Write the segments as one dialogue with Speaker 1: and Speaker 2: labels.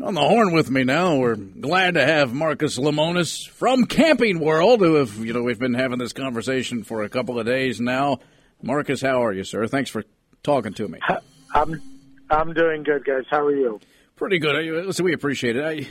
Speaker 1: On the horn with me now, we're glad to have Marcus Lemonis from Camping World, who have, we've been having this conversation for a couple of days now. Marcus, how are you, sir? Thanks for talking to me.
Speaker 2: I'm doing good, guys. How are you?
Speaker 1: Pretty good. Listen, we appreciate it.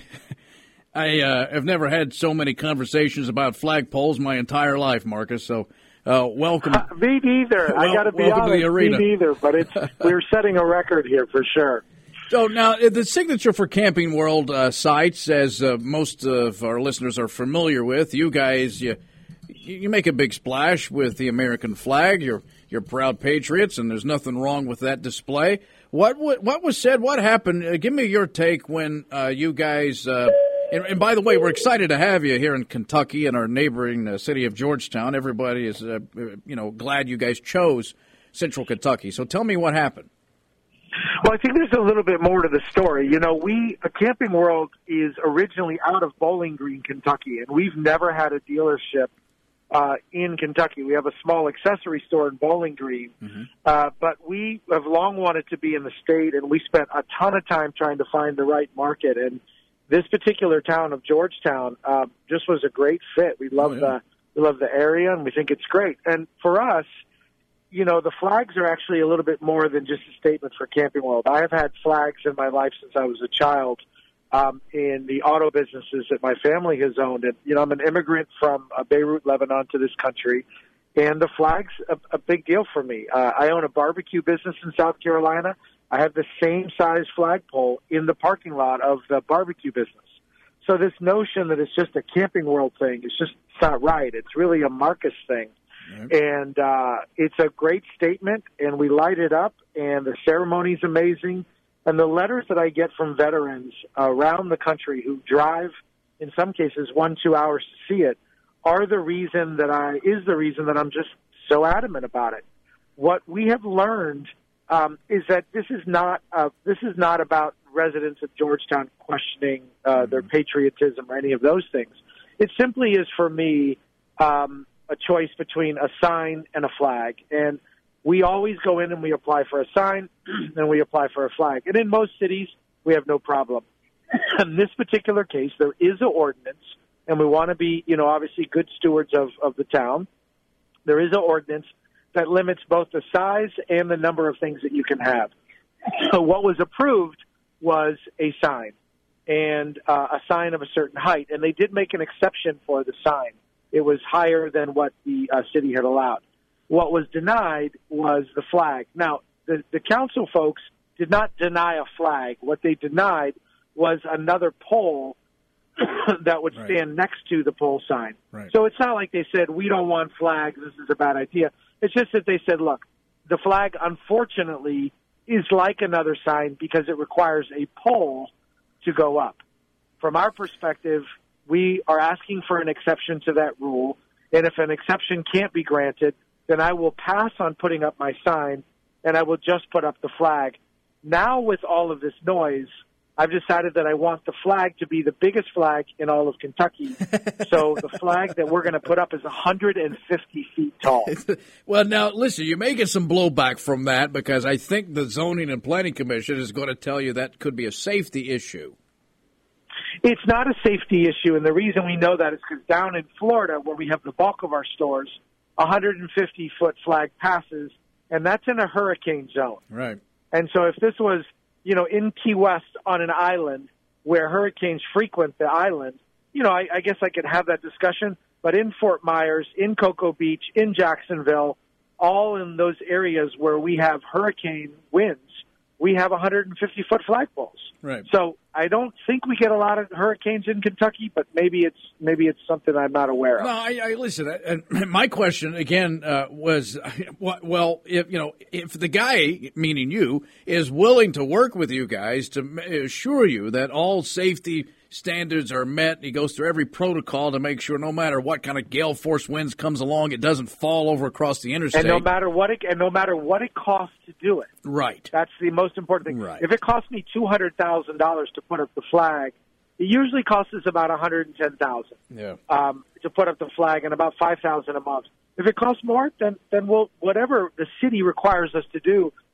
Speaker 1: I have never had so many conversations about flagpoles my entire life, Marcus, so welcome.
Speaker 2: Me neither. I got to be honest,
Speaker 1: to the arena.
Speaker 2: Me neither, but we're setting a record here for sure.
Speaker 1: So now, the signature for Camping World sites, as most of our listeners are familiar with, you guys, you make a big splash with the American flag. You're proud patriots, and there's nothing wrong with that display. What was said? What happened? Give me your take when you guys. And by the way, we're excited to have you here in Kentucky in our neighboring city of Georgetown. Everybody is, glad you guys chose Central Kentucky. So tell me what happened.
Speaker 2: Well, I think there's a little bit more to the story. Camping World is originally out of Bowling Green, Kentucky, and we've never had a dealership in Kentucky. We have a small accessory store in Bowling Green, but we have long wanted to be in the state, and we spent a ton of time trying to find the right market. And this particular town of Georgetown just was a great fit. We love the area, and we think it's great. And for us, the flags are actually a little bit more than just a statement for Camping World. I have had flags in my life since I was a child in the auto businesses that my family has owned. And, I'm an immigrant from Beirut, Lebanon to this country, and the flag's a big deal for me. I own a barbecue business in South Carolina. I have the same size flagpole in the parking lot of the barbecue business. So this notion that it's just a Camping World thing, it's not right. It's really a Marcus thing. And it's a great statement, and we light it up, and the ceremony's amazing. And the letters that I get from veterans around the country who drive, in some cases, 1-2 hours to see it, is the reason that I'm just so adamant about it. What we have learned is that this is not about residents of Georgetown questioning their patriotism or any of those things. It simply is, for me, a choice between a sign and a flag. And we always go in and we apply for a sign and we apply for a flag. And in most cities, we have no problem. In this particular case, there is an ordinance, and we want to be, obviously good stewards of the town. There is an ordinance that limits both the size and the number of things that you can have. So what was approved was a sign, and a sign of a certain height. And they did make an exception for the sign. It was higher than what the city had allowed. What was denied was the flag. Now, the council folks did not deny a flag. What they denied was another pole that would stand next to the pole sign. Right. So it's not like they said, we don't want flags, this is a bad idea. It's just that they said, look, the flag, unfortunately, is like another sign because it requires a pole to go up. From our perspective, we are asking for an exception to that rule, and if an exception can't be granted, then I will pass on putting up my sign, and I will just put up the flag. Now, with all of this noise, I've decided that I want the flag to be the biggest flag in all of Kentucky. So the flag that we're going to put up is 150 feet tall.
Speaker 1: Well, now, listen, you may get some blowback from that because I think the Zoning and Planning Commission is going to tell you that could be a safety issue.
Speaker 2: It's not a safety issue, and the reason we know that is because down in Florida, where we have the bulk of our stores, 150-foot flag passes, and that's in a hurricane zone.
Speaker 1: Right.
Speaker 2: And so if this was, in Key West on an island where hurricanes frequent the island, I guess I could have that discussion. But in Fort Myers, in Cocoa Beach, in Jacksonville, all in those areas where we have hurricane winds, we have 150-foot flagpoles.
Speaker 1: Right.
Speaker 2: So I don't think we get a lot of hurricanes in Kentucky, but maybe it's something I'm not aware of.
Speaker 1: No, I listen. My question again was, well, if the guy, meaning you, is willing to work with you guys to assure you that all safety standards are met, he goes through every protocol to make sure no matter what kind of gale force winds comes along, it doesn't fall over across the interstate.
Speaker 2: And no matter what it costs to do it.
Speaker 1: Right.
Speaker 2: That's the most important thing.
Speaker 1: Right.
Speaker 2: If it costs me $200,000 to put up the flag, it usually costs us about $110,000.
Speaker 1: Yeah.
Speaker 2: To put up the flag, and about $5,000 a month. If it costs more, then we'll, whatever the city requires us to do,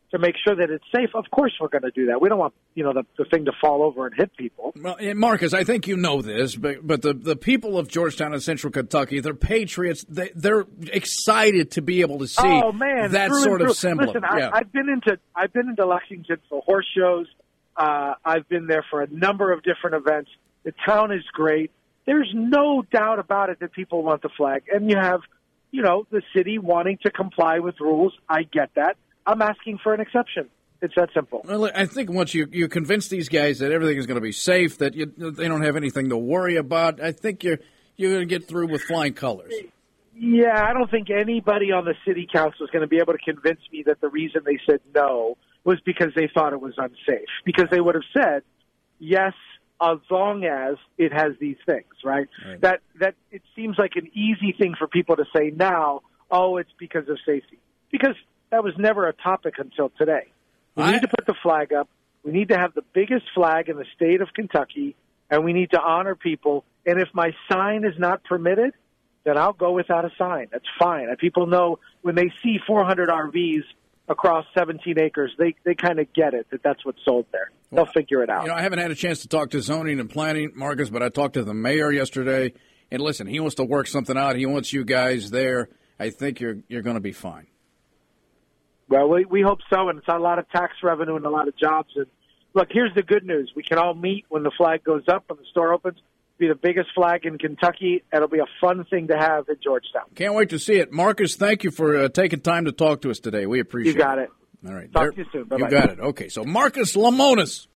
Speaker 2: to make sure that it's safe, of course we're going to do that. We don't want, the thing to fall over and hit people.
Speaker 1: Well, and Marcus, I think you know this, but the people of Georgetown and Central Kentucky, they're patriots. They're excited to be able to see that sort of symbol.
Speaker 2: Listen, I've been into Lexington for horse shows. I've been there for a number of different events. The town is great. There's no doubt about it that people want the flag. And you have, the city wanting to comply with rules. I get that. I'm asking for an exception. It's that simple.
Speaker 1: Well, I think once you convince these guys that everything is going to be safe, that they don't have anything to worry about, I think you're going to get through with flying colors.
Speaker 2: Yeah, I don't think anybody on the city council is going to be able to convince me that the reason they said no was because they thought it was unsafe. Because they would have said, yes, as long as it has these things, right? That it seems like an easy thing for people to say now, oh, it's because of safety. Because that was never a topic until today. We need to put the flag up. We need to have the biggest flag in the state of Kentucky, and we need to honor people. And if my sign is not permitted, then I'll go without a sign. That's fine. And people know when they see 400 RVs across 17 acres, they kind of get it, that's what's sold there. They'll figure it out.
Speaker 1: I haven't had a chance to talk to zoning and planning, Marcus, but I talked to the mayor yesterday. And listen, he wants to work something out. He wants you guys there. I think you're going to be fine.
Speaker 2: Well, we hope so, and it's a lot of tax revenue and a lot of jobs. And look, here's the good news. We can all meet when the flag goes up, when the store opens. It'll be the biggest flag in Kentucky. It'll be a fun thing to have in Georgetown.
Speaker 1: Can't wait to see it. Marcus, thank you for taking time to talk to us today. We appreciate it.
Speaker 2: You got it.
Speaker 1: All right.
Speaker 2: Talk to you soon. Bye-bye.
Speaker 1: You got it. Okay, so Marcus Lemonis.